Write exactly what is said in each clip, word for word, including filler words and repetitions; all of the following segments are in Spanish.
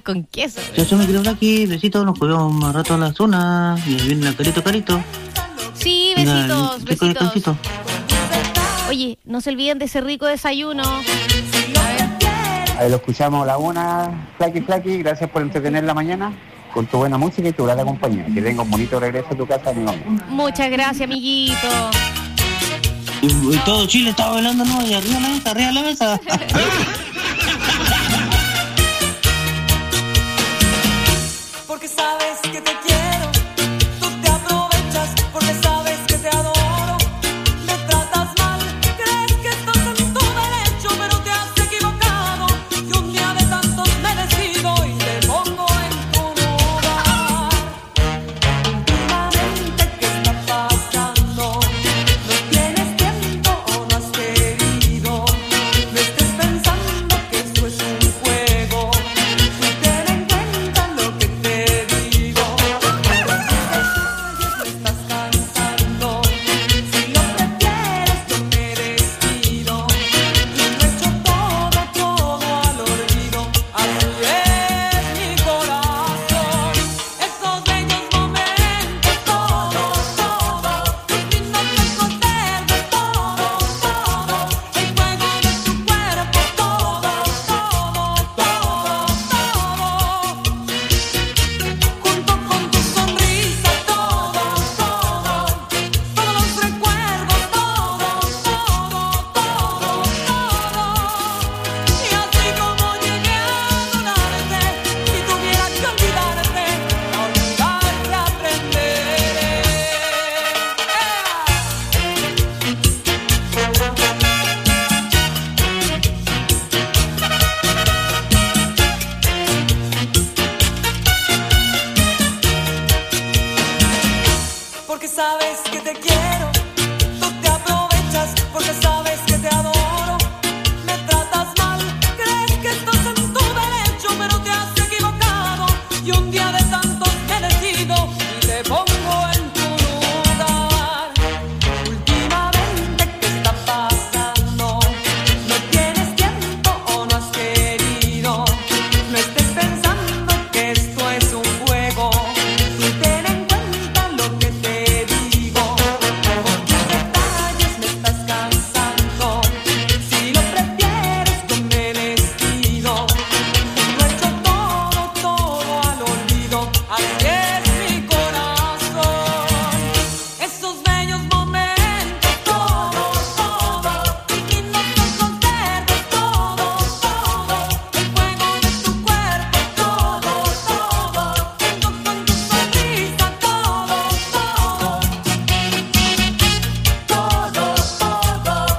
con queso. Yo soy mi querido Blackie, besitos, nos cuidamos más rato a la zona. Y ahí viene la carito, carito. Sí, besitos, Venga, besitos. Oye, no se olviden de ese rico desayuno. A ver. Ahí lo escuchamos a la una. Flaky, Flaky, gracias por entretener la mañana con tu buena música y tu grata compañía. Que tenga un bonito regreso a tu casa, amigo. Muchas gracias, amiguito. Y, y todo Chile estaba bailando, ¿no? Y arriba la mesa, arriba la mesa. Porque sabes que te quiero, tú te aprovechas, porque sabes que te adoro, me tratas mal, crees que estás en tu derecho, pero te has equivocado, y un día de tantos me decido y te pongo en tu lugar. Últimamente, ¿qué está pasando? No tienes tiempo o no has querido, no estés pensando que esto es un juego, tú ten en cuenta lo que te digo. Me estás cansando, si lo prefieres yo me despido y lo echo todo, todo al olvido. Así es mi corazón, esos bellos momentos, todos, todos, tus lindos recuerdos, todos, todos, el fuego de tu cuerpo, todo, todo, todo, todo, junto con tu sonrisa, todo, todo, todos los recuerdos, todo, todo, todo, todo. Y así como llegué a adorarte, si tuviera que olvidarte, a olvidarte aprenderé. Porque sabes que te quiero, tú te aprovechas, porque sabes que te adoro, me tratas mal, crees que estás en tu derecho, pero te has equivocado, y un día de tantos me decido y te pongo en tu lugar. Últimamente, ¿qué está pasando? No tienes tiempo o no has querido, no estés pensando que esto es un juego, tú ten en cuenta lo que te digo. Por tus detalles me estás cansando, si lo prefieres yo me despido y lo echo todo, todo al olvido. Así es mi corazón, esos bellos momentos, todos, todos, tus lindos ojos verdes, todos, todos, el fuego de tu cuerpo, todos, todos, junto con tu sonrisa, todos, todos, todos, todos,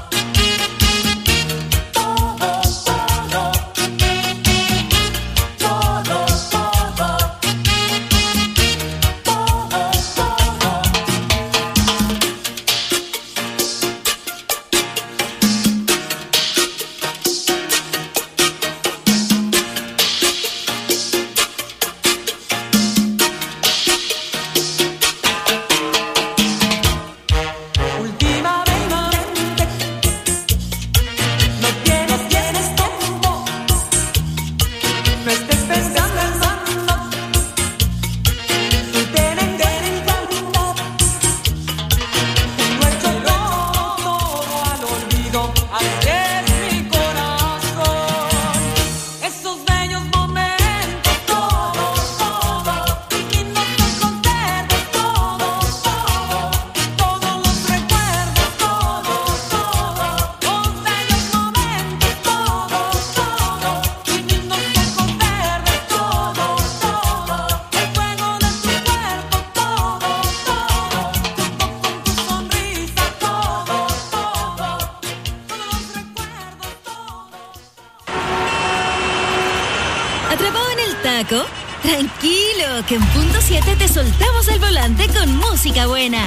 últimamente no tienes, tienes tiempo, no estés pensando, tú ten en cuenta, lo echo todo, todo al olvido. Así es mi corazón, esos bellos momentos, todos, todos, tus lindos ojos verdes, todos, todos, todos los recuerdos, todos, todos, los bellos momentos, todos, todos, tus lindos ojos verdes, todos, todos, el fuego de tu cuerpo, todos, todos, junto con tu sonrisa, todos, todos, todos los recuerdos, todos. ¿Atrapado en el taco? Tranquilo, que en punto siete te soltamos el volante con música buena.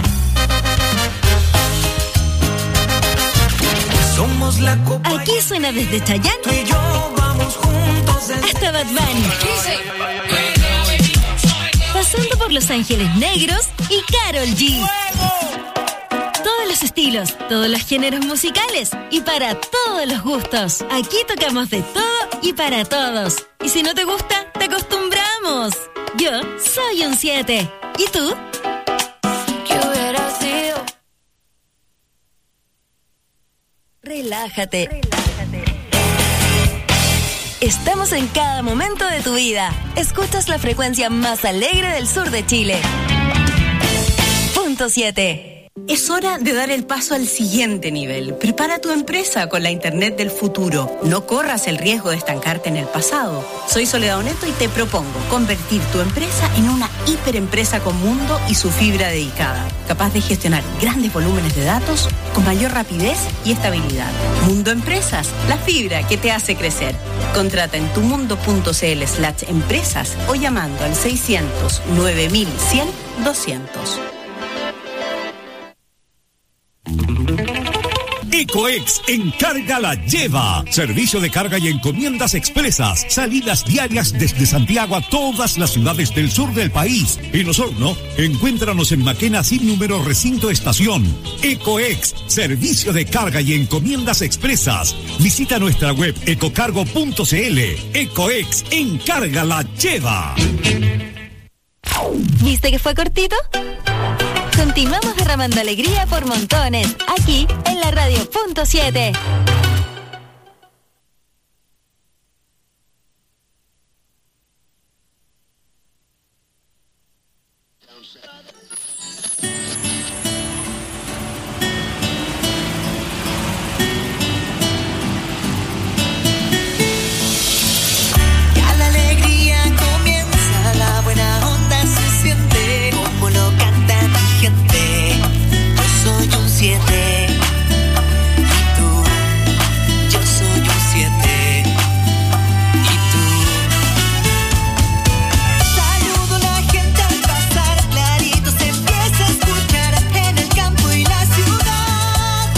Somos la copa. Aquí suena desde Chayanne Tú y yo vamos juntos desde hasta Bad Bunny, pasando por Los Ángeles Negros y Karol G. Todos los estilos, todos los géneros musicales y para todos los gustos. Aquí tocamos de todo y para todos. Y si no te gusta, te acostumbramos. Yo soy un siete. ¿Y tú? ¿Qué hubiera sido? Relájate. Estamos en cada momento de tu vida. Escuchas la frecuencia más alegre del sur de Chile. Punto siete. Es hora de dar el paso al siguiente nivel. Prepara tu empresa con la Internet del futuro. No corras el riesgo de estancarte en el pasado. Soy Soledad Oneto y te propongo convertir tu empresa en una hiperempresa con Mundo y su fibra dedicada, capaz de gestionar grandes volúmenes de datos con mayor rapidez y estabilidad. Mundo Empresas, la fibra que te hace crecer. Contrata en tumundo.cl slash empresas o llamando al seiscientos nueve mil cien doscientos. Ecoex Encarga la Lleva. Servicio de carga y encomiendas expresas. Salidas diarias desde Santiago a todas las ciudades del sur del país. En Osorno, encuéntranos en Maquena sin número recinto estación. Ecoex, servicio de carga y encomiendas expresas. Visita nuestra web ecocargo punto cl. Ecoex Encarga la Lleva. ¿Viste que fue cortito? Continuamos derramando alegría por montones, aquí en la radio punto siete. Ya la alegría comienza, la buena onda se siente, como lo canta mi gente. Yo soy un siete, y tú, yo soy un siete, y tú. Saludo a la gente al pasar, clarito se empieza a escuchar en el campo y la ciudad.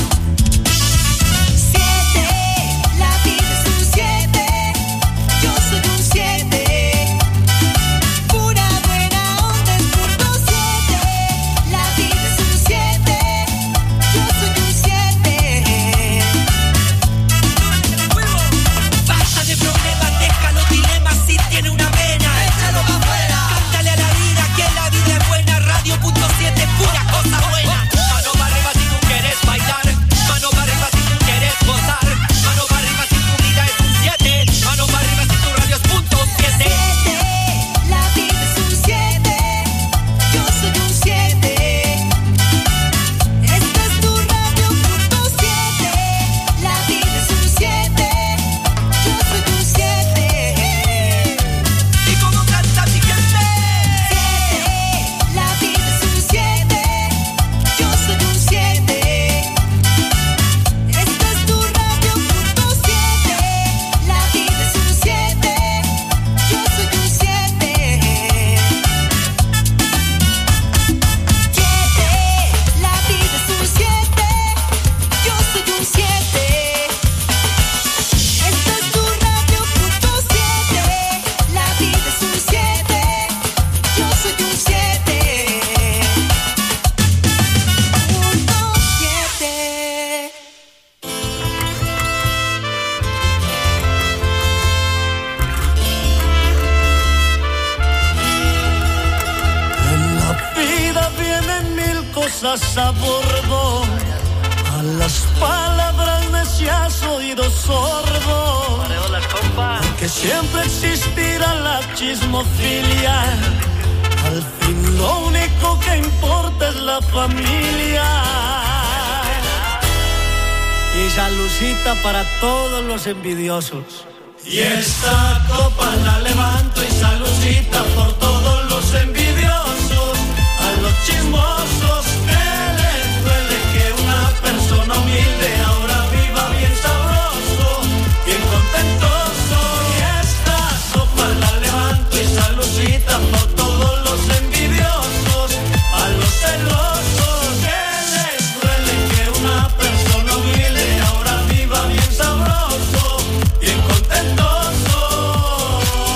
Siete, la vida es un siete, yo soy un siete. Pura buena onda es punto siete, la vida es un siete, yo soy un siete. Basta de problemas, deja los dilemas, si tiene una pena, échalo pa' afuera. Cántale a la vida que la vida es buena, radio punto siete, pura cosa buena. Mano para arriba si tú quieres bailar, mano para arriba si tú quieres gozar, mano para arriba si tu vida es un siete, mano para arriba si tu radio es punto siete. La vida es un siete, yo soy un siete. Esta es tu radio punto siete, la vida es un siete, yo soy un siete. ¿Y cómo canta mi gente? Siete, la vida es un siete, yo soy un siete. Esta es tu radio punto siete, la vida es un siete, yo soy un siete. Siete, la vida es un siete, yo soy un siete. Esta es tu radio punto siete, la vida es un siete, yo soy un siete. Punto siete. En la vida vienen mil cosas a bordo, a las palabras necias oído sordo, porque siempre existirá la chismofilia, al fin lo único que importa es la familia. Y salucita para todos los envidiosos. Y esta copa la levanto y salucita por todos los envidiosos, a los chismosos que les duele que una persona humilde ahora viva bien sabroso, bien contentoso. Y esta copa la levanto y salucita por todos los envidiosos, a los celosos que les duele que una persona humilde ahora viva bien sabroso, bien contentoso.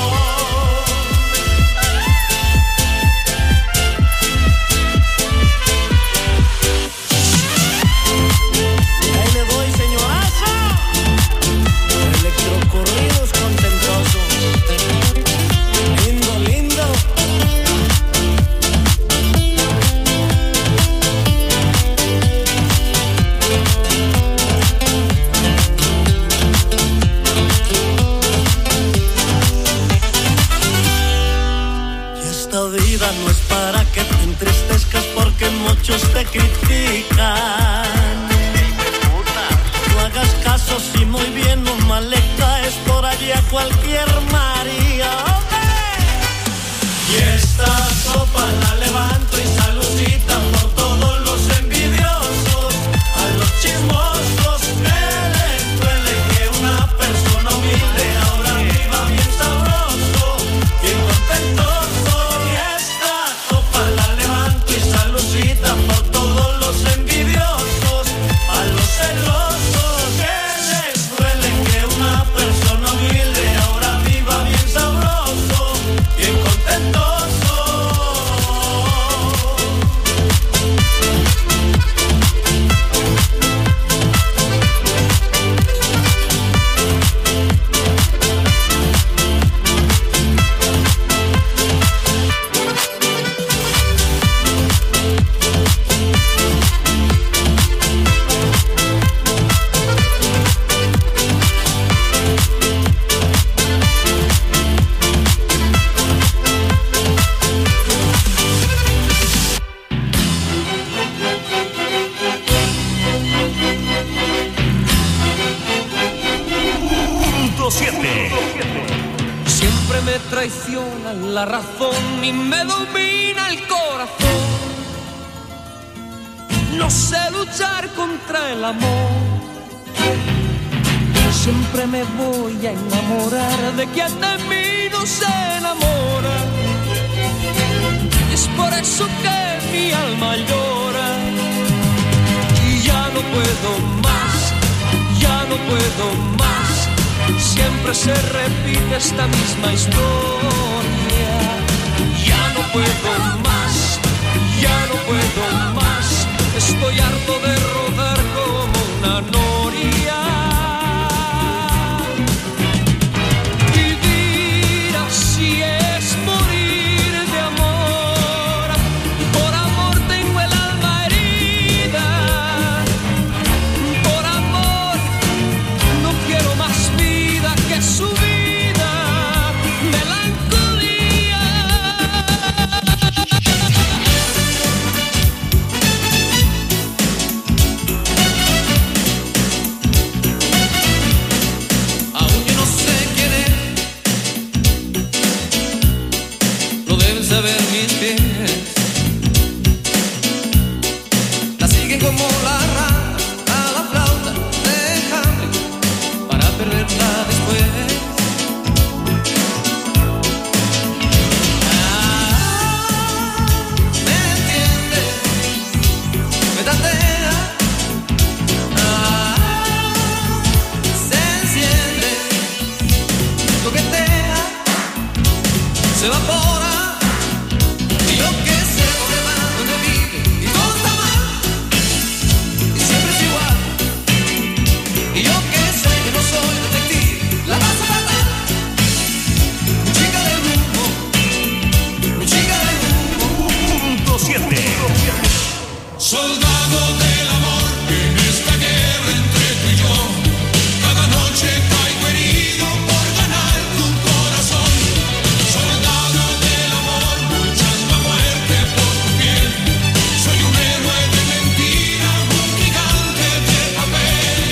es para que te entristezcas porque muchos te critican. No hagas caso si muy bien o mal le caes por allí a cualquier María. Y esta copa la levanto y saludita por todos los envidiosos, a los chismosos que les duele que una persona humilde ahora viva bien sabroso, bien contentoso. Y esta copa la levanto y saludita por todos los envidiosos, a los celosos que les duele que una persona humilde ahora viva bien sabroso, bien contentoso. Siempre me traiciona la razón y me domina el corazón. No sé luchar contra el amor. Siempre me voy a enamorar de quien de mí no se enamora. Es por eso que mi alma llora. Y ya no puedo más, ya no puedo más. Siempre se repite esta misma historia. Ya no puedo más, ya no puedo más. Estoy harto de rodar como una noria. Vivir así es morir de amor. Por amor tengo el alma herida. Por amor no quiero más vida que su vida, melancolía. Aún yo no sé quién es, lo deben saber mis pies. La siguen como la rana a la flauta de Hamlet para perderla después. Ah, me entiende, me tantea. Ah, se enciende, coquetea, se evapora. Y yo que sé dónde va, dónde vive, y todo está mal, y siempre es igual. Y yo que sé que no soy detective, la paso fatal. Mi chica del humo, mi chica del humo. Punto siete. Soldado del amor, en esta guerra entre tú y yo, cada noche caigo herido por ganar tu corazón. Soldado del amor, luchando a muerte por tu piel. Soy un héroe de mentira, un gigante de papel.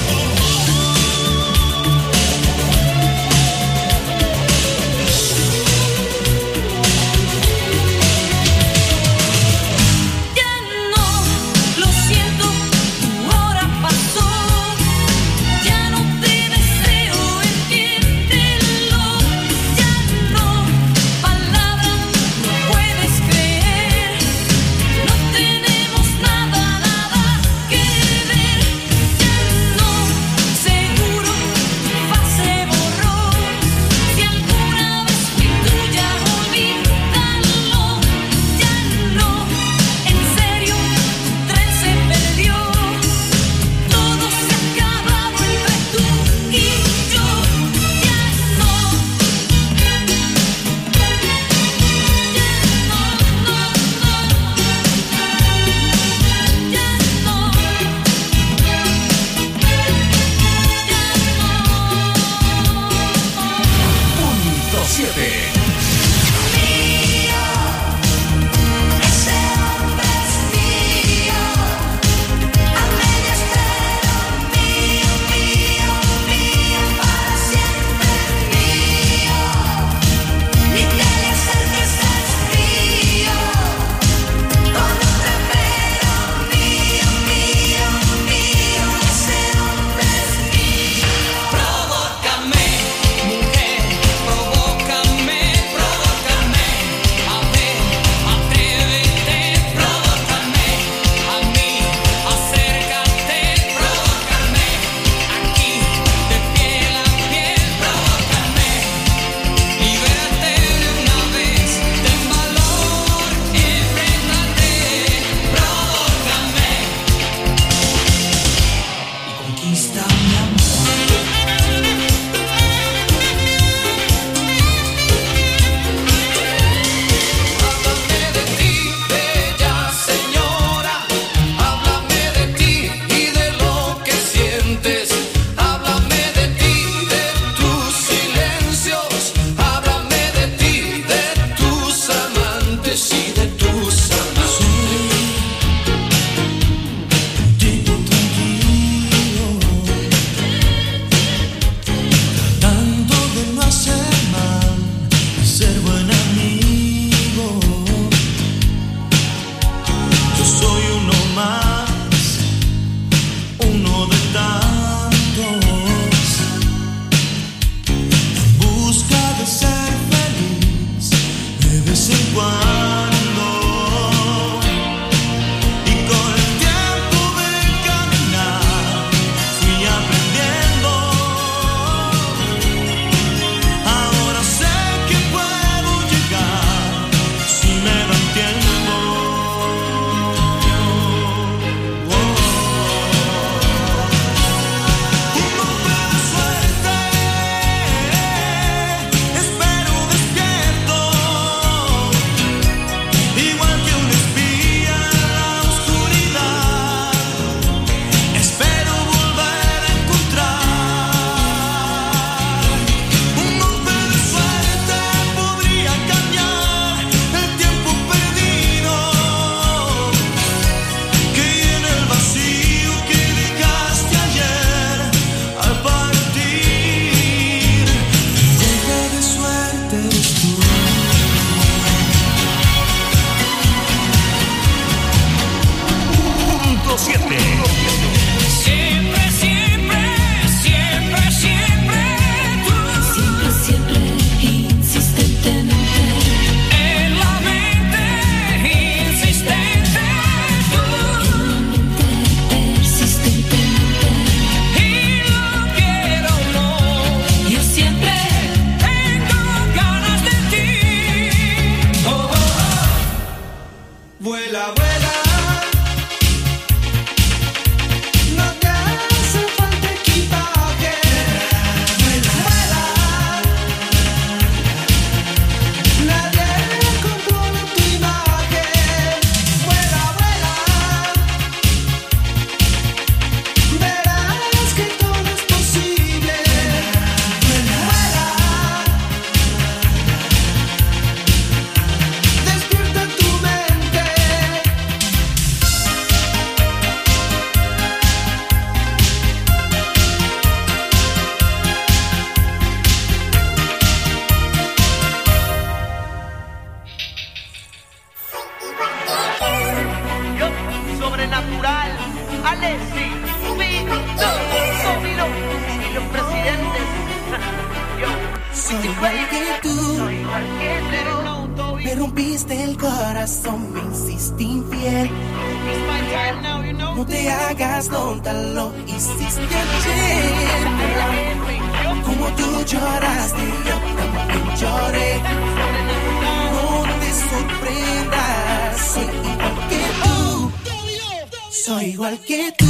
Ya no, lo siento, tu hora pasó. Ya no te deseo, entiéndelo. Ya no, palabras no puedes creer. No tenemos nada, nada que ver. Ya no, seguro tu faz se borró. Si alguna vez fui tuya, olvídalo. Ya no, en serio, tu tren se perdió. Todo se ha acabado entre tú y yo. Ya no, ya no, no, no, ya no, Punto siete. cuando. Y con el tiempo de caminar fui aprendiendo. Ahora sé que puedo llegar si me dan tiempo. Un golpe de suerte, espero despierto, igual que un espía en la oscuridad. Espero volver a encontrar. Un golpe de suerte podría cambiar el tiempo perdido, que llena el vacío que dejaste ayer al partir. Golpe de suerte eres tú. Punto siete. Siempre, siempre, siempre, siempre tú. Siempre, siempre, insistentemente. En la mente insistente tú. Persistentemente. Y lo quiero o no, Yo siempre tengo ganas de ti. Oh, oh, oh. Vuela, vuela. No te hace falta equipaje. Vuela. Nadie controla tu imagen. Vuela, vuela. Verás que todo es posible. Vuela. Despierta tu mente. Yo, sobrenatural, Alexi, Vito, Domino y los presidentes. Yo, Soy igual que tú, soy igual que tú. me rompiste el corazón, me hiciste infiel. It's my time now, you know. No te hagas tonta, lo hiciste ayer. Como tú lloraste, yo también lloré. No te sorprendas, soy igual que tú. Soy igual que tú.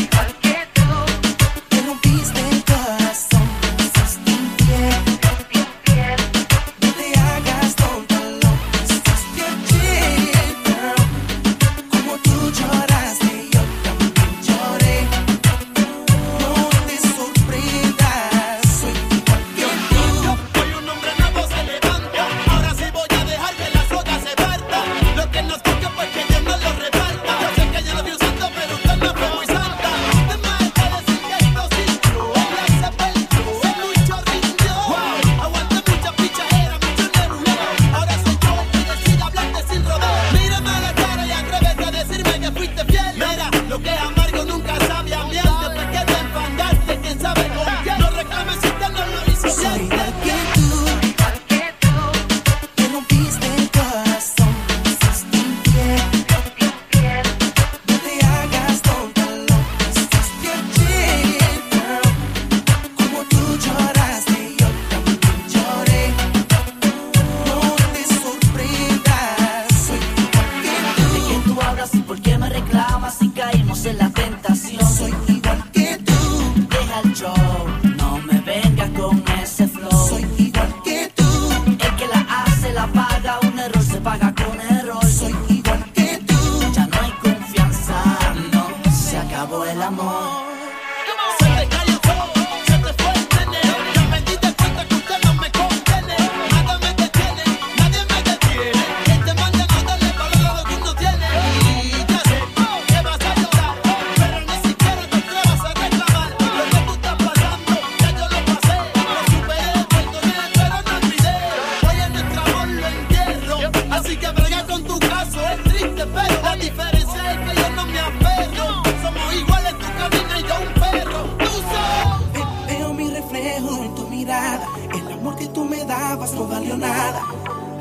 Me rompiste el corazón, me hiciste infiel. No te hagas tonta, lo hiciste ayer. Como tú lloraste, yo también lloré. No te sorprendas, soy igual que tú. Hoy un hombre nuevo se levanta. Ahora sí voy a dejar que la soga se parta. Lo que nos toca pues que Dios nos lo reparta. Yo sé que yo lo vi usando, pero usted no fue muy santa.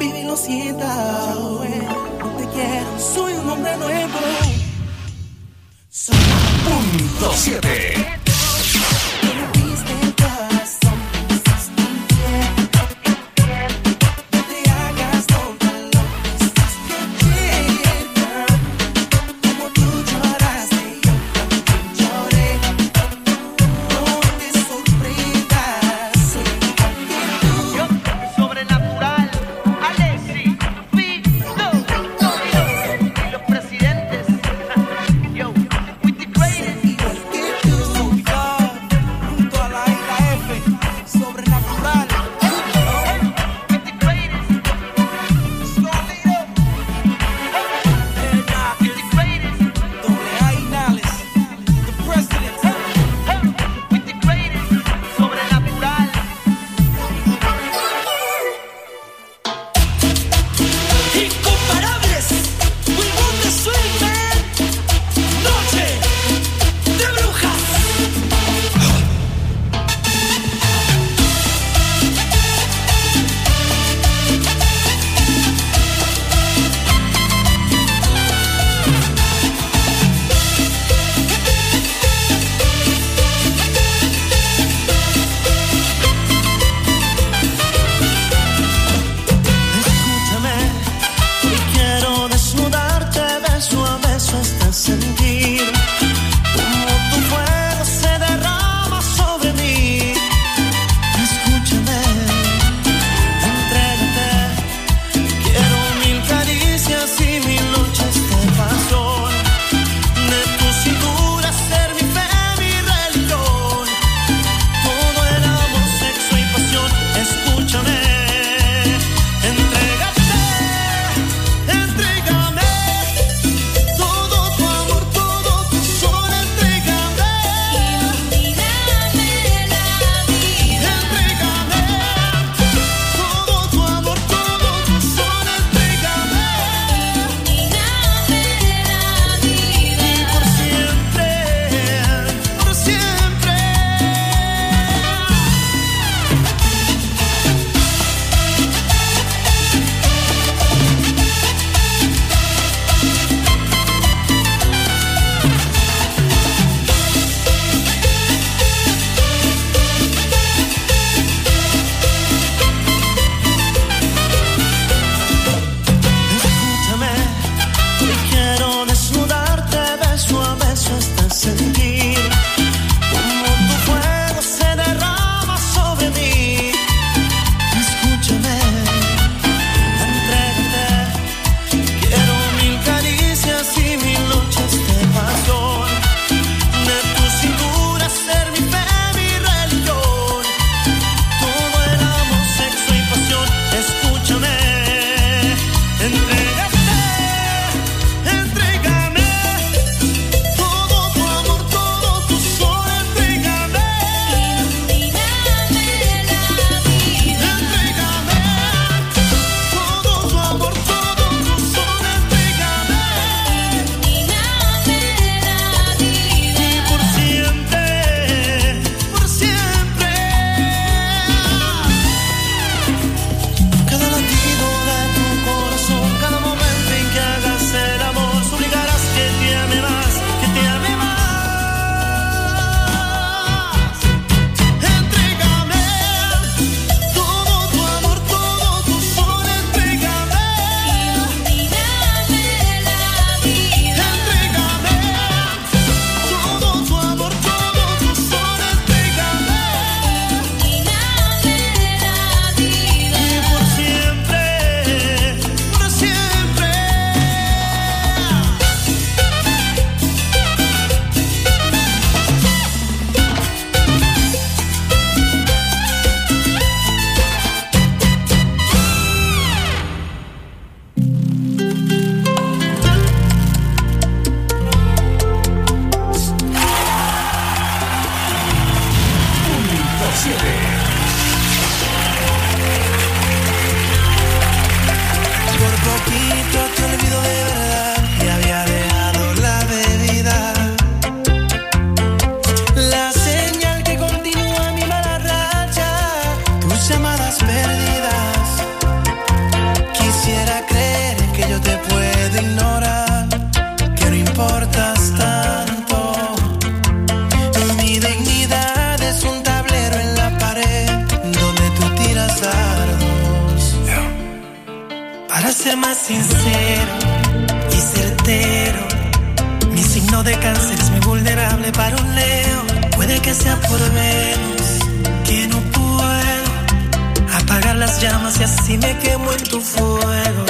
baby, lo sienta. No te quiero, soy un hombre nuevo. Soy Punto siete. ser más sincero y certero, mi signo de cáncer es muy vulnerable para un Leo. Puede que sea por Venus, que no puedo apagar las llamas y así me quemo en tu fuego.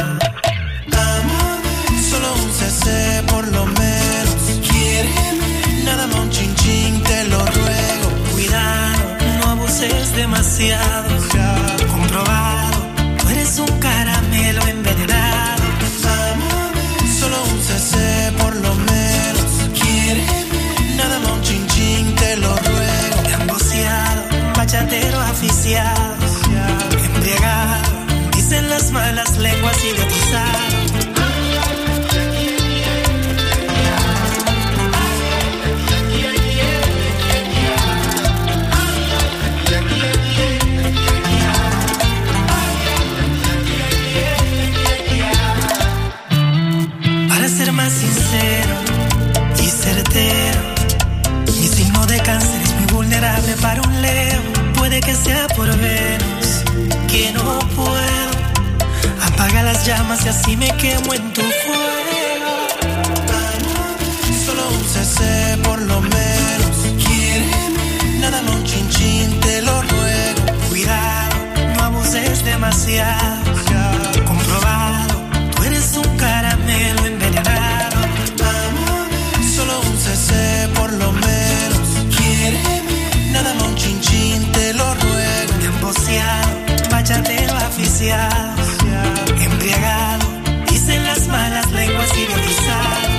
Amor, solo un C C por lo menos. Quiéreme, nada más un chin chin, te lo ruego. Cuidado, no abuses demasiado. Comprobado, tú eres un caramelo envenenado. Amor, solo un C C por lo menos. Quiéreme, nada más un chin chin, te lo ruego. Emboceado, bachatero aficiado, embriagado, dicen las malas lenguas idiotizado. Para ser más sincero y certero, mi signo de cáncer es muy vulnerable para un Leo. Puede que sea por Venus, que no puedo apaga las llamas y así me quemo en tu fuego. Solo un C C por lo menos. Quiéreme, nada más un chin chin, te lo ruego. Cuidado, no abuses demasiado. Comprobado, tú eres un caramelo envenenado. Amor, solo un C C por lo menos. Quiéreme, nada más un chin chin, te lo ruego. Emboceado, bachatero aficiado, embriagado, dicen las malas lenguas idiotizadas.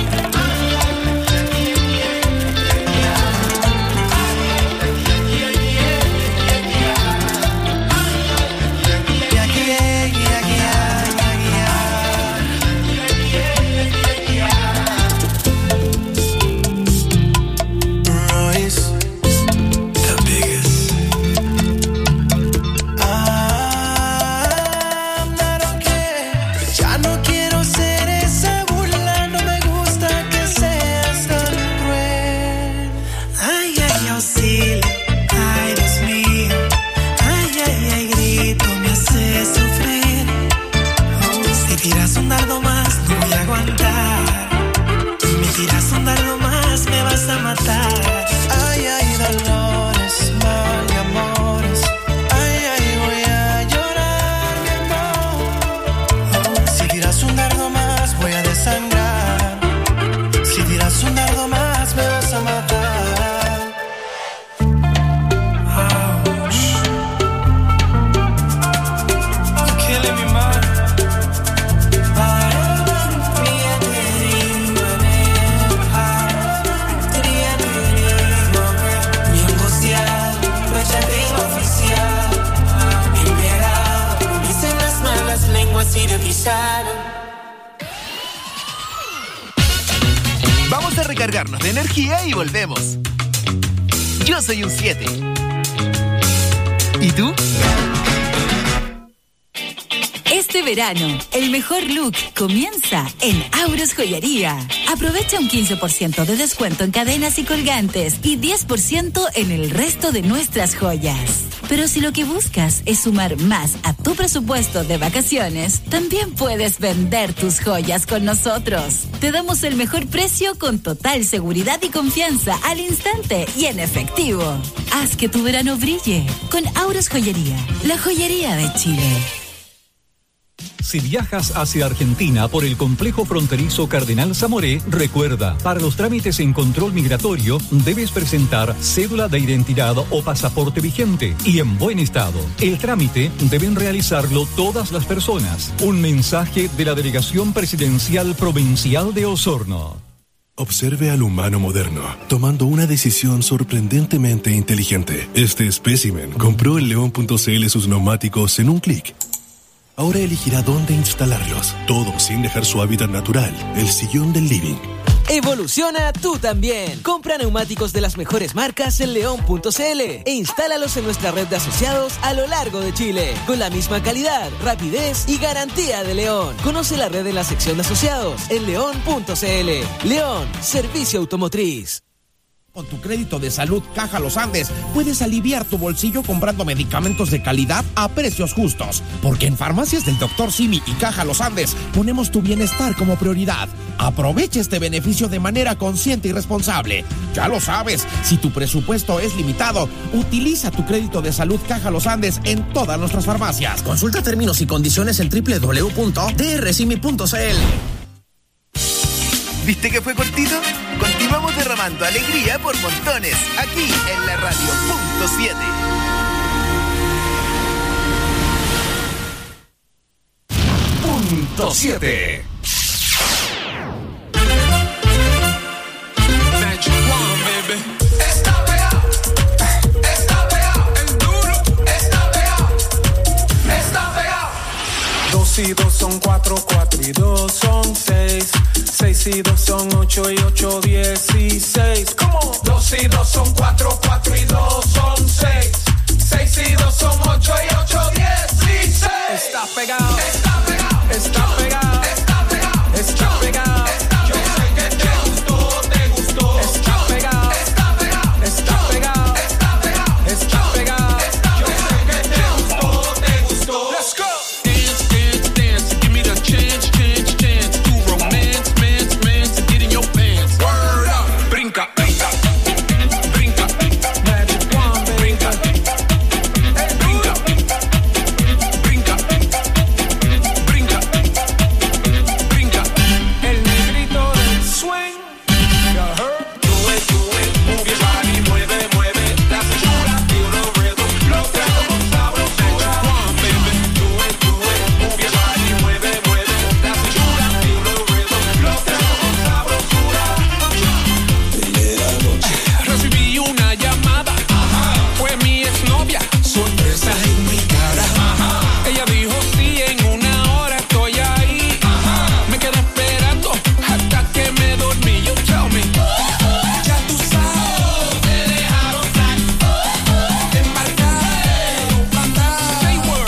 Ay, ay, dolores, mal de amores. Ay, ay, voy a llorar, mi amor. Si tiras un dardo más, voy a desangrar. Si tiras un dardo más, me vas a matar. Ouch. You're killing me, man. Vamos a recargarnos de energía y volvemos. Yo soy un siete. ¿Y tú? Este verano, el mejor look comienza en Auros Joyería. Aprovecha un quince por ciento de descuento en cadenas y colgantes y diez por ciento en el resto de nuestras joyas. Pero si lo que buscas es sumar más a tu presupuesto de vacaciones, también puedes vender tus joyas con nosotros. Te damos el mejor precio con total seguridad y confianza al instante y en efectivo. Haz que tu verano brille con Auros Joyería, la joyería de Chile. Si viajas hacia Argentina por el complejo fronterizo Cardenal Zamoré, recuerda, para los trámites en control migratorio debes presentar cédula de identidad o pasaporte vigente y en buen estado. El trámite deben realizarlo todas las personas. Un mensaje de la Delegación Presidencial Provincial de Osorno. Observe al humano moderno, tomando una decisión sorprendentemente inteligente. Este espécimen compró en león punto c l sus neumáticos en un clic. Ahora elegirá dónde instalarlos, todo sin dejar su hábitat natural, el sillón del living. Evoluciona tú también. Compra neumáticos de las mejores marcas en león punto c l e instálalos en nuestra red de asociados a lo largo de Chile, con la misma calidad, rapidez y garantía de León. Conoce la red en la sección de asociados en león punto c l. León, servicio automotriz. Con tu crédito de salud Caja Los Andes, puedes aliviar tu bolsillo comprando medicamentos de calidad a precios justos. Porque en Farmacias del doctor Simi y Caja Los Andes ponemos tu bienestar como prioridad. Aprovecha este beneficio de manera consciente y responsable. Ya lo sabes, si tu presupuesto es limitado, utiliza tu crédito de salud Caja Los Andes en todas nuestras farmacias. Consulta términos y condiciones en doble u doble u doble u punto d r simi punto c l. ¿Viste que fue cortito? Continuamos derramando alegría por montones, aquí en la radio punto siete. Punto siete. Está pegado, está pegado, el duro, está pegado, está pegado. Dos y dos son cuatro, cuatro y dos son seis. Seis y dos son ocho y ocho, dieciséis. ¿Cómo? Dos y dos son cuatro, cuatro y dos son seis. Seis y dos son ocho y ocho, dieciséis. Está pegado, está pegado, está pegado, está pegado, está pegado. Yo sé que te gustó, te gustó. Está pegado, está pegado, está pegado, está pegado, está pegado. Yo sé que te gustó, te gustó. Let's go. Dance, dance, dance. Give me the chance, chance, chance to romance, man, man, to get in your pants. Word up. Brinca, brinca, brinca, Magic Wand, brinca, brinca, brinca, brinca, brinca. El negrito del swing. You heard? Do it, do it, move your body, mueve, mueve. La cintura, feel the rhythm, lo traigo con sabrosura. One, baby, do it, do it, move your body, mueve, mueve. La cintura, feel the rhythm, lo traigo con sabrosura. Recibí una llamada, fue mi exnovia, sorpresa en mi cara. Ella dijo sí, en una hora estoy ahí. Me quedé esperando hasta que me dormí. You tell me. Ya tú sabes. Te dejaron salir, embarcaron, mandaron. Say word.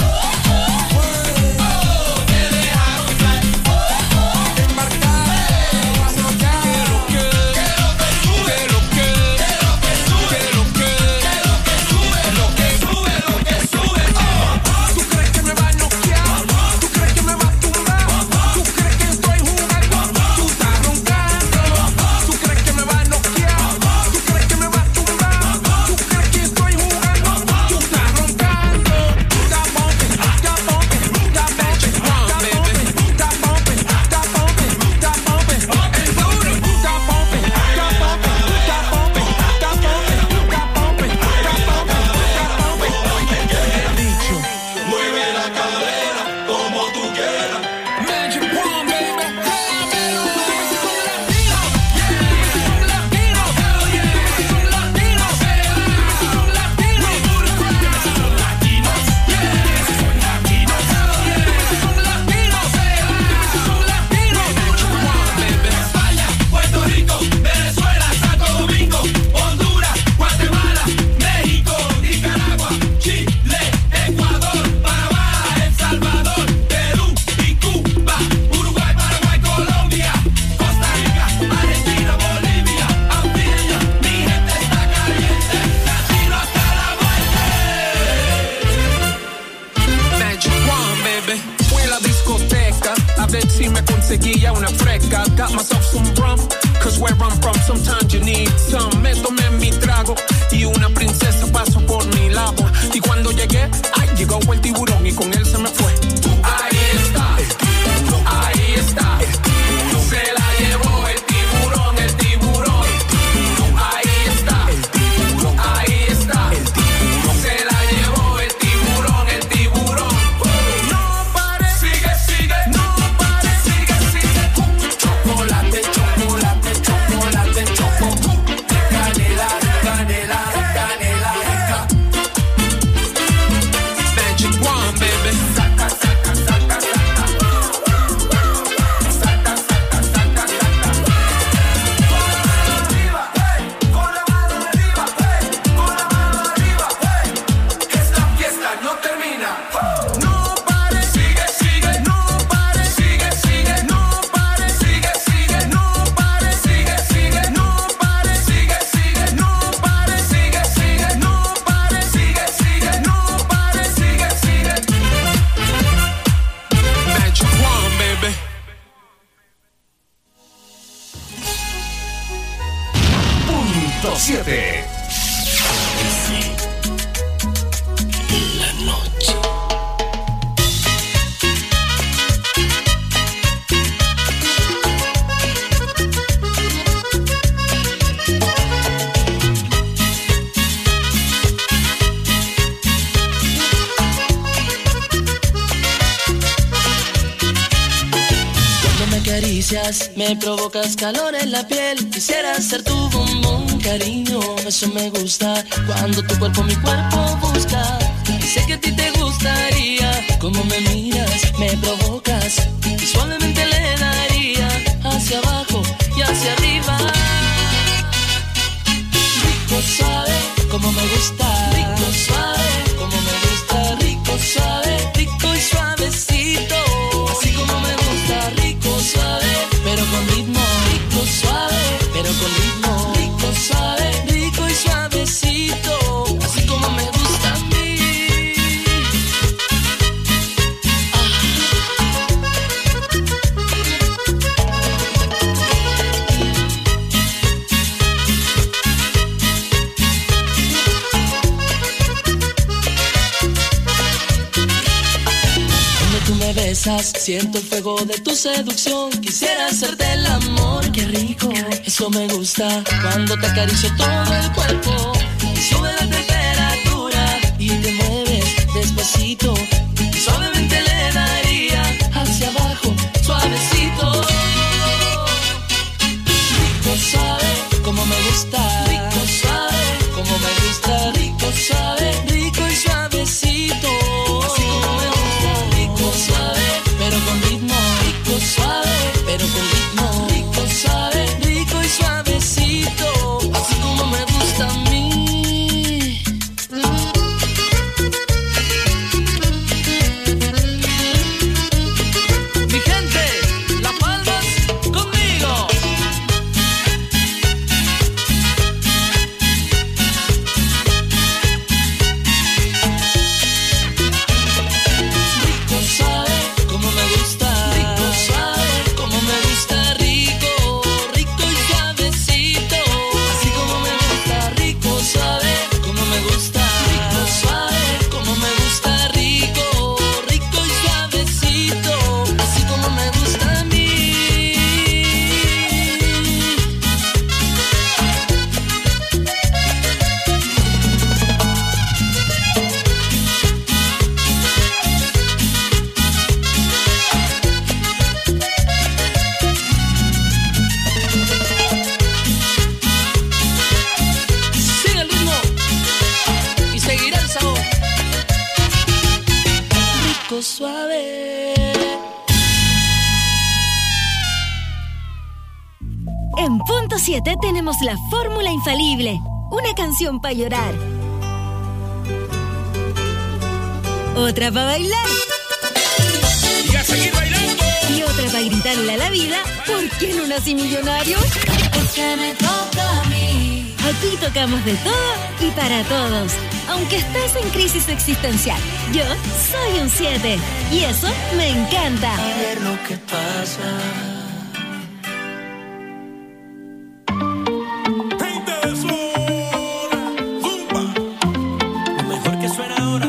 Te dejaron salir, embarcaron, arrollaron. ¿Qué lo que? ¿Qué lo que sube? ¿Qué lo que? ¿Qué lo que? ¿Qué lo que sube? Lo que sube, lo que sube. ¿Tú crees que me va a noquear? ¿Tú crees que me va a tumbar? ¿Tú crees que estoy jugando? Tú estás roncando. ¿Tú crees que me va a noquear? ¿Tú crees que me va a tumbar? ¿Tú crees que estoy jugando? Tú estás roncando. Stop bumping, stop bumping, stop bumping, stop bumping, stop bumping, stop bumping, stop bumping. El duro. Stop bumping, stop bumping, stop bumping, stop bumping, stop bumping, stop bumping, stop bumping. Dicho. Mueve la cadera como tú quieras. Magic Wand, baby. Cámelo. Dime si son latinos. Dime si son latinos. Hell yeah. Dime si son latinos. Dime si son latinos. Dime si son latinos. Dime si son latinos. Hell yeah. Dime si son latinos. Dime si son latinos. Magic Wand, baby. España, Puerto Rico, Venezuela, Santo Domingo, Honduras, Guatemala, México, Nicaragua, Chile, Ecuador, Panamá, El Salvador, Perú y Cuba, Uruguay, Paraguay, Colombia, Costa Rica, Argentina, Bolivia, Antillas, mi gente está caliente, latino hasta la muerte. Magic Wand, baby. Fui a la discoteca a ver si me conseguía una fresca. Got myself some rum, cause where I'm from sometimes you need some. Me tomé mi trago y una princesa pasó por mi lado. Y cuando llegué, ay, llegó el tiburón y con él se me fue. Ahí está, ahí está. Se la llevó el tiburón, el tiburón. Ahí está, ahí está. Se la llevó el tiburón, el tiburón. No pare, sigue, sigue, no pare, sigue, sigue. Chocolate, chocolate, chocolate, choco. Canela, canela, canela. siete. La noche. Me provocas calor en la piel. Quisiera ser tu bombón, cariño. Eso me gusta. Cuando tu cuerpo mi cuerpo busca. Y sé que a ti te gustaría. Como me miras, me provocas. Y suavemente le daría hacia abajo y hacia arriba. Rico suave, como me gusta. Rico suave, como me gusta. Rico suave, rico y suavecito. Así como me gusta. Rico suave, pero con ritmo. Rico suave, pero con ritmo. Rico suave, rico y suavecito. Así como me gusta a mí. Besas, siento el fuego de tu seducción. Quisiera hacerte el amor, qué rico. Eso me gusta cuando te acaricio todo el cuerpo. Y sube la temperatura y te mueves despacito. Y suavemente le daría hacia abajo, suavecito. Rico suave, como me gusta. Rico suave, como me gusta. Rico suave, rico y suavecito. Así como me gusta. Rico suave, pero con ritmo. Rico suave, pero con ritmo. Rico suave, rico y suavecito. Así como me gusta a mí. Mi gente, las palmas conmigo. Rico suave, como me gusta. Rico suave, como me gusta. Rico, rico y suavecito. Así como me gusta. Rico suave, como me gusta. Rico suave, como me gusta. Rico, rico y suavecito. Así como me gusta a mí. Sigue el ritmo y seguirá el sabor. Rico suave. En Punto siete tenemos la fórmula infalible. Una canción para llorar. Otra para bailar. Y a seguir bailando. Y otra para gritarle a la vida, ¿por qué no nací millonario? Es que me toca a mí. Aquí tocamos de todo y para todos. Aunque estés en crisis existencial, yo soy un siete. Y eso me encanta. A ver lo que pasa. Lo mejor que suena ahora.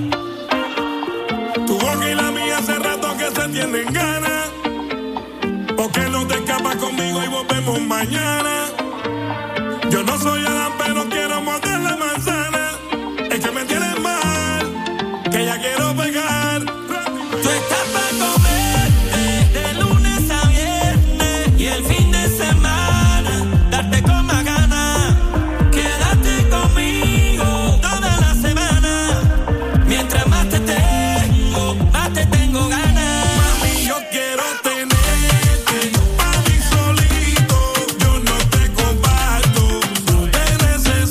Tu boca y la mía hace rato que se tienen ganas. ¿Por qué no te escapas conmigo y volvemos mañana? Yo no soy Adán, pero quiero morder la manzana. Es que me tienes mal, que ya quiero pegar. Tú estás para comerte de lunes a viernes y el fin de semana darte con más ganas. Quédate conmigo toda la semana. Mientras más te tengo, más te tengo ganas. Mami, yo quiero tenerte pa' mí solito. Yo no te comparto, no te necesito.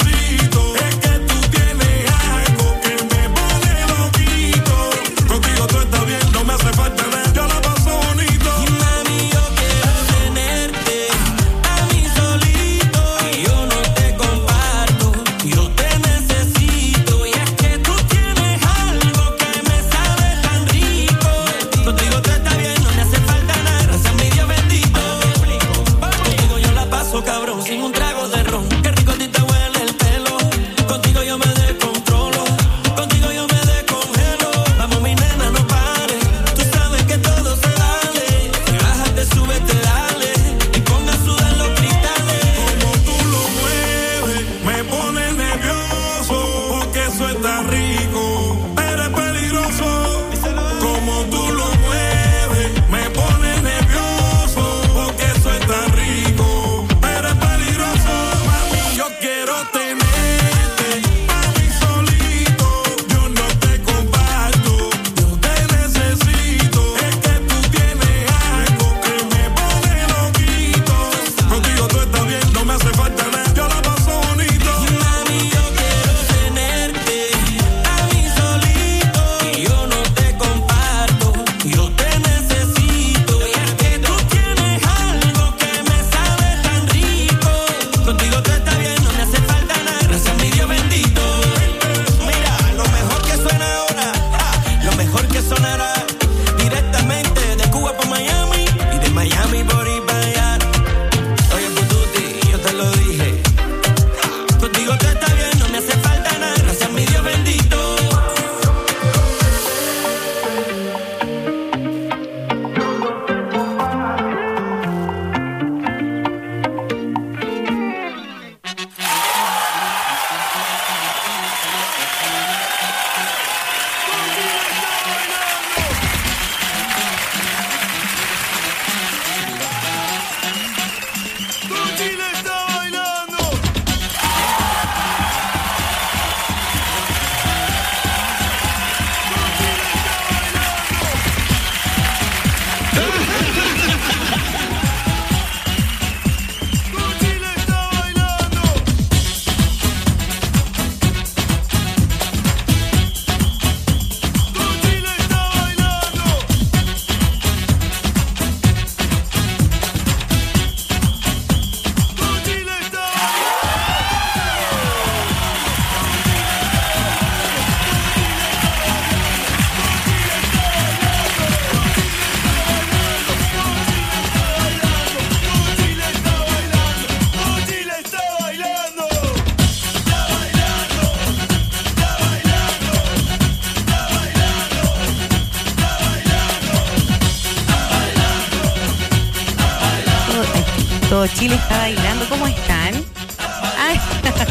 Todo Chile está bailando. ¿Cómo están? Ay.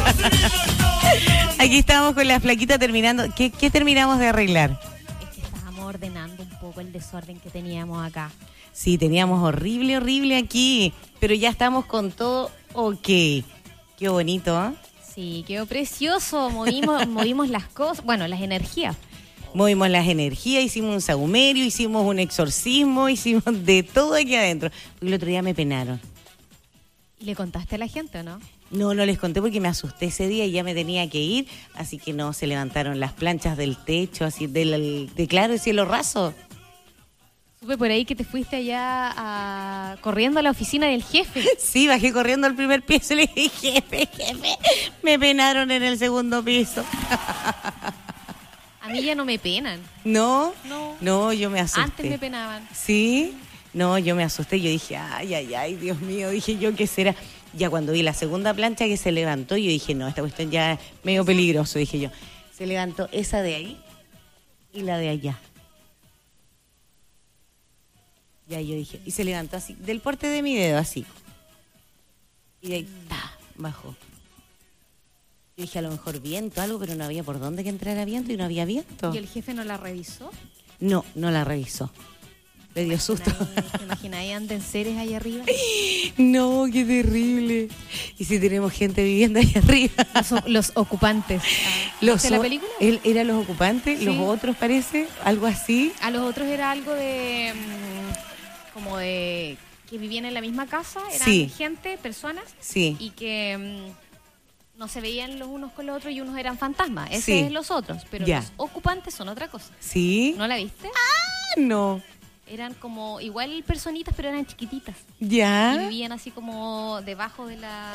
Aquí estamos con la flaquita terminando. ¿Qué, qué terminamos de arreglar? Es que estábamos ordenando un poco el desorden que teníamos acá. Sí, teníamos horrible, horrible aquí, pero ya estamos con todo ok. Qué bonito, ¿eh? Sí, quedó precioso. Movimos, movimos las cosas, bueno, las energías. Movimos las energías, hicimos un sahumerio, hicimos un exorcismo, hicimos de todo aquí adentro. Porque el otro día me penaron. ¿Y le contaste a la gente o no? No, no les conté porque me asusté ese día y ya me tenía que ir, así que no, se levantaron las planchas del techo, así del, de claro, el cielo raso. Supe por ahí que te fuiste allá a, corriendo a la oficina del jefe. Sí, bajé corriendo al primer piso y le dije, jefe, jefe, me penaron en el segundo piso. A mí ya no me penan. ¿No? No. No, yo me asusté. Antes me penaban. ¿Sí? No, yo me asusté, yo dije, ay, ay, ay, Dios mío, dije yo, ¿qué será? Ya cuando vi la segunda plancha que se levantó, yo dije, no, esta cuestión ya es medio peligroso, dije yo. Se levantó esa de ahí y la de allá. Ya yo dije, y se levantó así, del porte de mi dedo, así. Y de ahí, ta, bajó. Yo dije, a lo mejor viento, algo, pero no había por dónde que entrara viento y no había viento. ¿Y el jefe no la revisó? No, no la revisó. Le dio susto. ¿Te imaginas ahí anden seres ahí arriba? No, qué terrible. ¿Y si tenemos gente viviendo ahí arriba? Los, los ocupantes. Los ¿Viste la película? Él era los ocupantes, sí. Los otros parece, algo así. A los otros era algo de... como de... que vivían en la misma casa, eran sí. gente, personas. Sí. Y que... Um, no se veían los unos con los otros y unos eran fantasmas. Ese sí. es los otros. Pero ya. los ocupantes son otra cosa. ¿Sí? ¿No la viste? Ah, no. Eran como igual personitas, pero eran chiquititas. Ya. Y vivían así como debajo de la...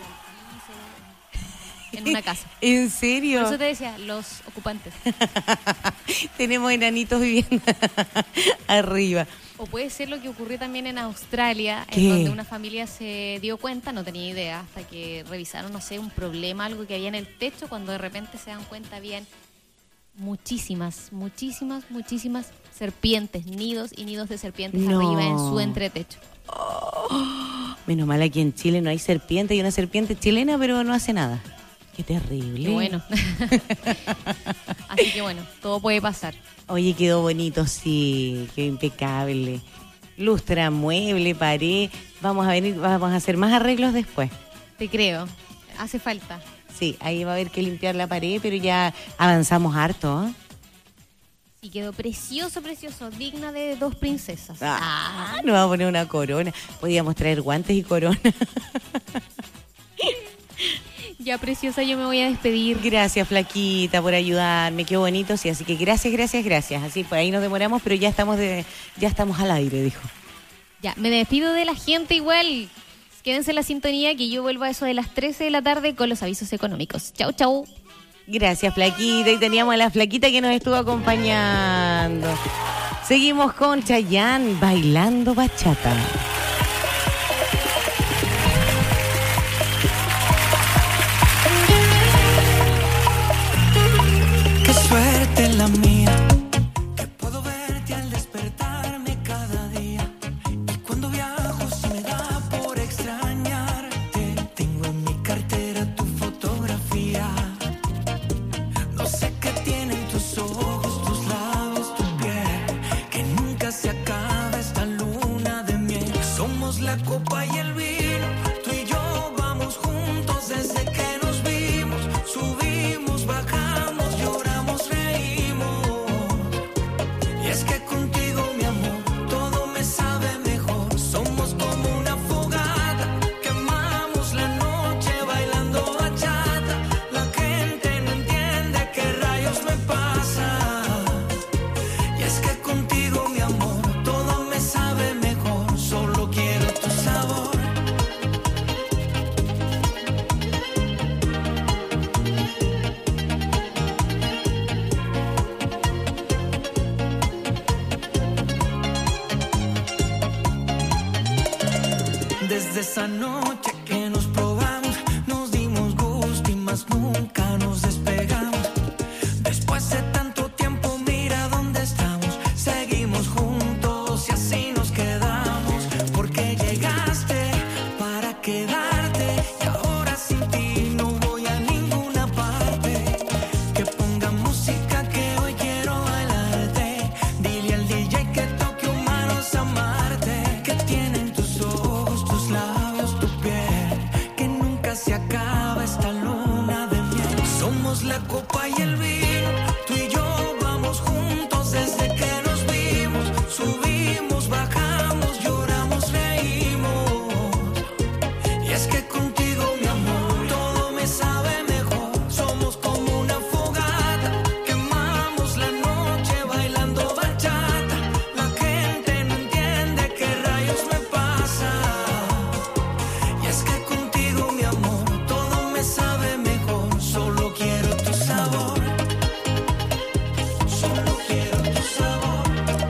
en una casa. ¿En serio? Por eso te decía, los ocupantes. Tenemos enanitos viviendo arriba. O puede ser lo que ocurrió también en Australia, ¿qué? En donde una familia se dio cuenta, no tenía idea, hasta que revisaron, no sé, un problema, algo que había en el techo, cuando de repente se dan cuenta habían muchísimas, muchísimas, muchísimas serpientes, nidos y nidos de serpientes no. arriba en su entretecho. Oh, menos mal aquí en Chile no hay serpiente, hay una serpiente chilena, pero no hace nada. Qué terrible. Qué bueno. Así que bueno, todo puede pasar. Oye, quedó bonito, sí, quedó impecable. Lustra, mueble, pared. Vamos a venir, vamos a hacer más arreglos después. Te creo, hace falta. Sí, ahí va a haber que limpiar la pared, pero ya avanzamos harto, ¿eh? Sí, quedó precioso, precioso, digna de dos princesas. Ah, nos vamos a poner una corona. Podíamos traer guantes y corona. Ya, preciosa, yo me voy a despedir. Gracias, flaquita, por ayudarme. Qué bonito, sí. Así que gracias, gracias, gracias. Así, pues ahí nos demoramos, pero ya estamos de, ya estamos al aire, dijo. Ya, me despido de la gente igual. Quédense en la sintonía que yo vuelvo a eso de las trece de la tarde con los avisos económicos. Chau, chau. Gracias, flaquita. Y teníamos a la flaquita que nos estuvo acompañando. Seguimos con Chayanne bailando bachata. Qué suerte la mía, que puedo verte al despertarme cada día. Y cuando viajo si me da por extrañarte. Tengo en mi cartera tu fotografía. No sé qué tienen tus ojos, tus labios, tu piel, que nunca se acaba esta luna de miel. Somos la copa y el vino, tú y yo vamos juntos desde que nos vimos. Subimos, bajamos, lloramos, reímos. Y es que contigo, mi amor, todo me sabe mejor. Somos como una fogata, quemamos la noche bailando bachata. La gente no entiende qué rayos me pasa. Y es que contigo, mi amor, todo me sabe mejor. Solo quiero tu sabor. Desde esa noche que nos probamos, nos dimos gusto y más nunca nos despegamos. Después de tanto tiempo, mira dónde estamos. Seguimos juntos y así nos quedamos. Porque llegaste para la copa y el vino. Tú y yo vamos juntos desde que nos vimos. Subimos, bajamos, lloramos, reímos. Y es que contigo, mi amor, todo me sabe mejor. Somos como una fogata, quemamos la noche bailando bachata. La gente no entiende qué rayos me pasa. Y es que contigo, mi amor, todo me sabe mejor. Solo quiero tu sabor. Solo quiero tu sabor.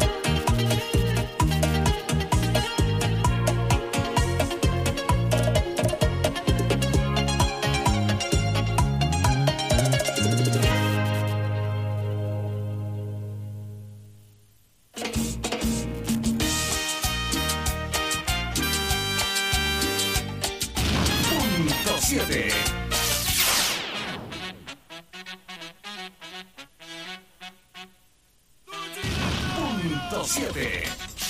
Punto siete. Punto siete.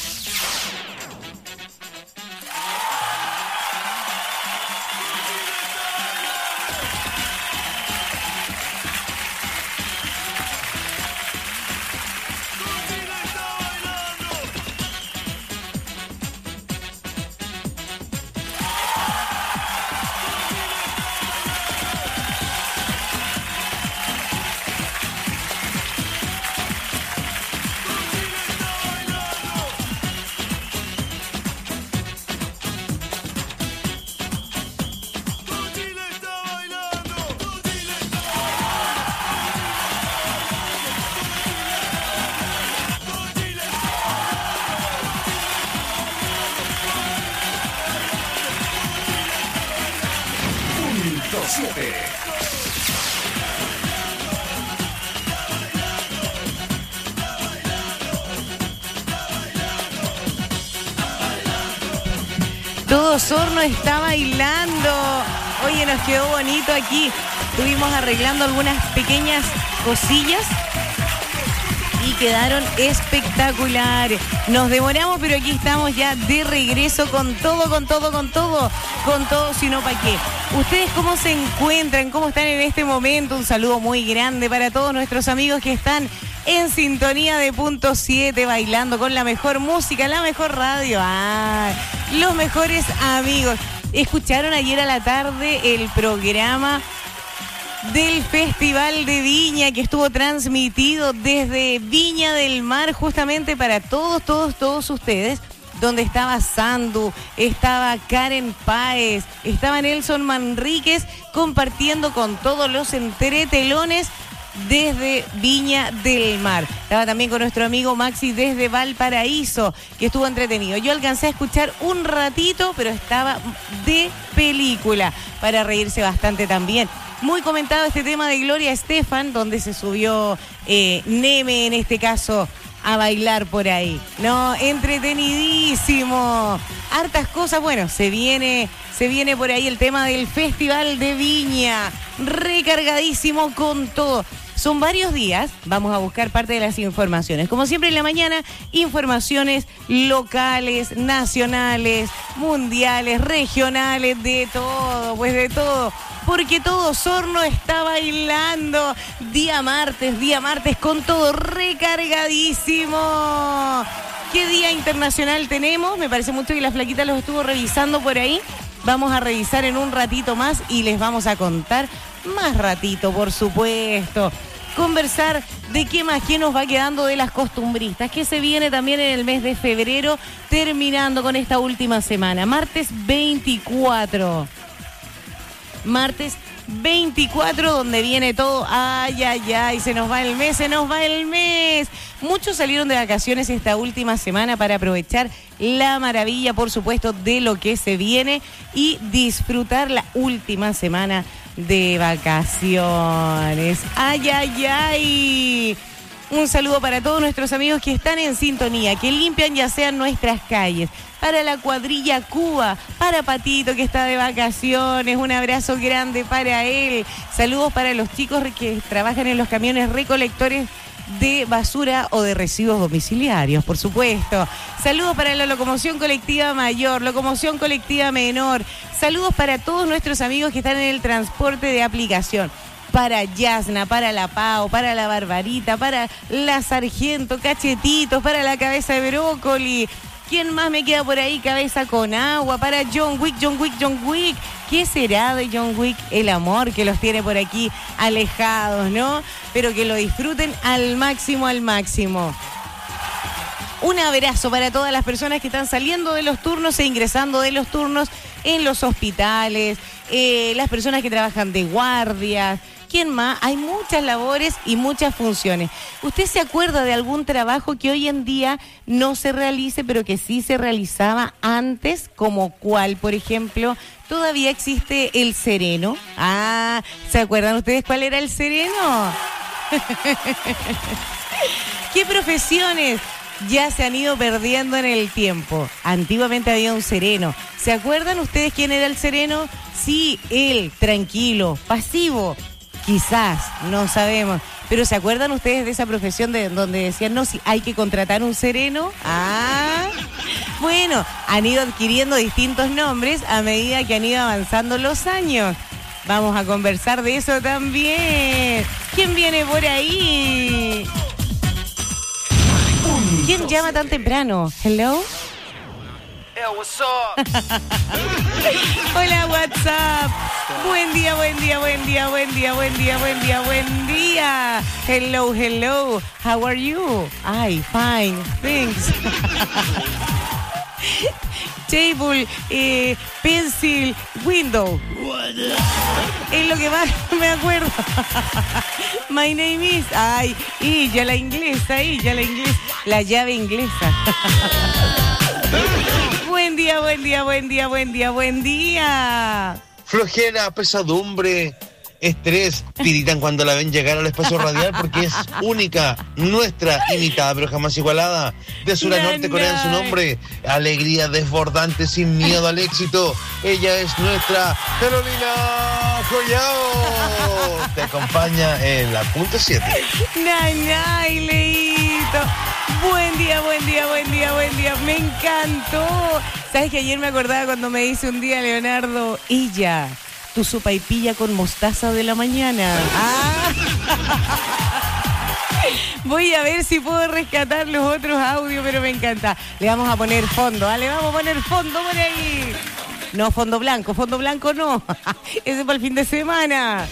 Punto siete. Todo Osorno está bailando. Oye, nos quedó bonito aquí. Estuvimos arreglando algunas pequeñas cosillas y quedaron espectaculares. Nos demoramos, pero aquí estamos ya de regreso con todo, con todo, con todo, con todo, sino para qué. ¿Ustedes cómo se encuentran? ¿Cómo están en este momento? Un saludo muy grande para todos nuestros amigos que están en sintonía de Punto siete, bailando con la mejor música, la mejor radio. Ah, los mejores amigos. ¿Escucharon ayer a la tarde el programa del Festival de Viña que estuvo transmitido desde Viña del Mar justamente para todos, todos, todos ustedes? Donde estaba Sandu, estaba Karen Páez, estaba Nelson Manríquez compartiendo con todos los entretelones desde Viña del Mar. Estaba también con nuestro amigo Maxi desde Valparaíso, que estuvo entretenido. Yo alcancé a escuchar un ratito, pero estaba de película, para reírse bastante también. Muy comentado este tema de Gloria Estefan, donde se subió eh, Neme, en este caso, a bailar por ahí. No, entretenidísimo. Hartas cosas. Bueno, se viene, se viene por ahí el tema del Festival de Viña. Recargadísimo con todo. Son varios días, vamos a buscar parte de las informaciones. Como siempre en la mañana, informaciones locales, nacionales, mundiales, regionales, de todo, pues de todo. Porque todo Osorno está bailando. Día martes, día martes con todo recargadísimo. ¿Qué día internacional tenemos? Me parece mucho que la flaquita los estuvo revisando por ahí. Vamos a revisar en un ratito más y les vamos a contar más ratito, por supuesto. Conversar de qué más, qué nos va quedando de las costumbristas, que se viene también en el mes de febrero, terminando con esta última semana. Martes veinticuatro. Martes veinticuatro, donde viene todo. Ay, ay, ay, se nos va el mes, se nos va el mes. Muchos salieron de vacaciones esta última semana para aprovechar la maravilla, por supuesto, de lo que se viene y disfrutar la última semana de vacaciones. Ay, ay, ay. Un saludo para todos nuestros amigos que están en sintonía, que limpian ya sean nuestras calles. Para la cuadrilla Cuba, para Patito que está de vacaciones, un abrazo grande para él. Saludos para los chicos que trabajan en los camiones recolectores de basura o de residuos domiciliarios, por supuesto. Saludos para la locomoción colectiva mayor, locomoción colectiva menor. Saludos para todos nuestros amigos que están en el transporte de aplicación. para Yasna, para la Pau, para la Barbarita, para la Sargento, Cachetitos, para la Cabeza de Brócoli. ¿Quién más me queda por ahí? Cabeza con agua, para John Wick, John Wick, John Wick. ¿Qué será de John Wick? El amor que los tiene por aquí alejados, ¿no? Pero que lo disfruten al máximo, al máximo. Un abrazo para todas las personas que están saliendo de los turnos e ingresando de los turnos en los hospitales, eh, las personas que trabajan de guardias. ¿Quién más? Hay muchas labores y muchas funciones. ¿Usted se acuerda de algún trabajo que hoy en día no se realice, pero que sí se realizaba antes? ¿Como cuál, por ejemplo? ¿Todavía existe el sereno? Ah, ¿se acuerdan ustedes cuál era el sereno? ¿Qué profesiones ya se han ido perdiendo en el tiempo? Antiguamente había un sereno. ¿Se acuerdan ustedes quién era el sereno? Sí, él, tranquilo, pasivo. Quizás, no sabemos. Pero ¿se acuerdan ustedes de esa profesión de donde decían, no, si hay que contratar un sereno? Ah, bueno, han ido adquiriendo distintos nombres a medida que han ido avanzando los años. Vamos a conversar de eso también. ¿Quién viene por ahí? ¿Quién llama tan temprano? ¿Hello? Hey, what's up? Hola, WhatsApp. Buen día, buen día, buen día, buen día, buen día, buen día, buen día. Hello, hello. How are you? Ay, fine. Thanks. Table, eh, pencil, window. Es lo que más me acuerdo. My name is. Ay, y ya la inglesa, y ya la inglesa. La llave inglesa. Buen día, buen día, buen día, buen día, buen día. Flojera, pesadumbre, estrés, tiritan cuando la ven llegar al espacio radial porque es única, nuestra, imitada pero jamás igualada. De sur a norte, Corea en su nombre. Alegría desbordante, sin miedo al éxito. Ella es nuestra Carolina Collao. Te acompaña en la punto siete. Nanay, Leito. Buen día, buen día, buen día, buen día. Me encantó. ¿Sabes que ayer me acordaba cuando me dice un día Leonardo, ella, tu sopaipilla con mostaza de la mañana? Ah. Voy a ver si puedo rescatar los otros audios, pero me encanta. Le vamos a poner fondo, ¿vale? Vamos a poner fondo por ahí. No, fondo blanco, fondo blanco no. Ese para el fin de semana.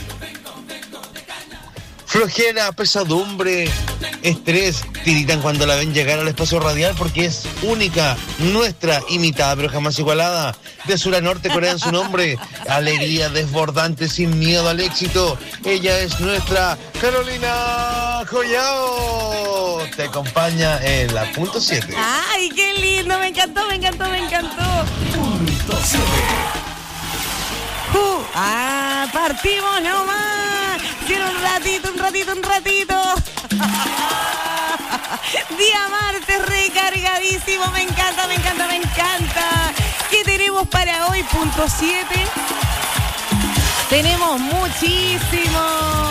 Flojera, pesadumbre, estrés, tiritan cuando la ven llegar al espacio radial porque es única, nuestra, imitada pero jamás igualada. De sur a norte, Corea en su nombre. Alegría desbordante, sin miedo al éxito. Ella es nuestra Carolina Collao. Te acompaña en la punto siete. ¡Ay, qué lindo! Me encantó, me encantó, me encantó. Punto siete. Uh, ¡Ah, partimos nomás! Quiero un ratito, un ratito, un ratito. Día martes recargadísimo. Me encanta, me encanta, me encanta. ¿Qué tenemos para hoy? Punto siete. Tenemos muchísimo.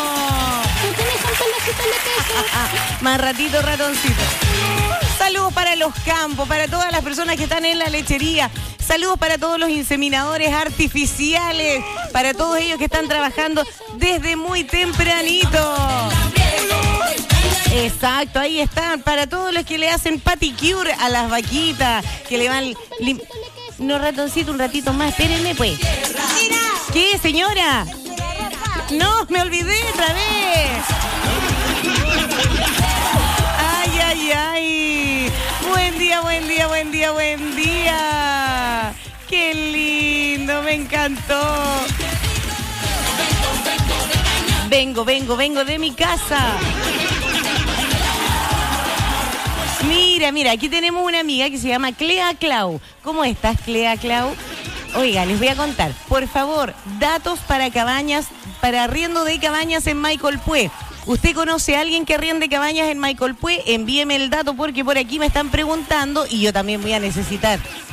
Más ratito, ratoncito. Saludos para los campos, para todas las personas que están en la lechería. Saludos para todos los inseminadores artificiales, para todos ellos que están trabajando desde muy tempranito. Exacto, ahí están, para todos los que le hacen paticure a las vaquitas, que le van... Lim... No, ratoncito, un ratito más, espérenme pues. ¿Qué, señora? No, me olvidé otra vez. Ay, ay, ay. Buen día, buen día, buen día, buen día. Qué lindo, me encantó. Vengo, vengo, vengo de mi casa. Mira, mira, aquí tenemos una amiga que se llama Clea Clau. ¿Cómo estás, Clea Clau? Oiga, les voy a contar. Por favor, datos para cabañas, para arriendo de cabañas en Maicolpué. ¿Usted conoce a alguien que arriende cabañas en Maicolpué? Envíeme el dato porque por aquí me están preguntando y yo también voy a necesitar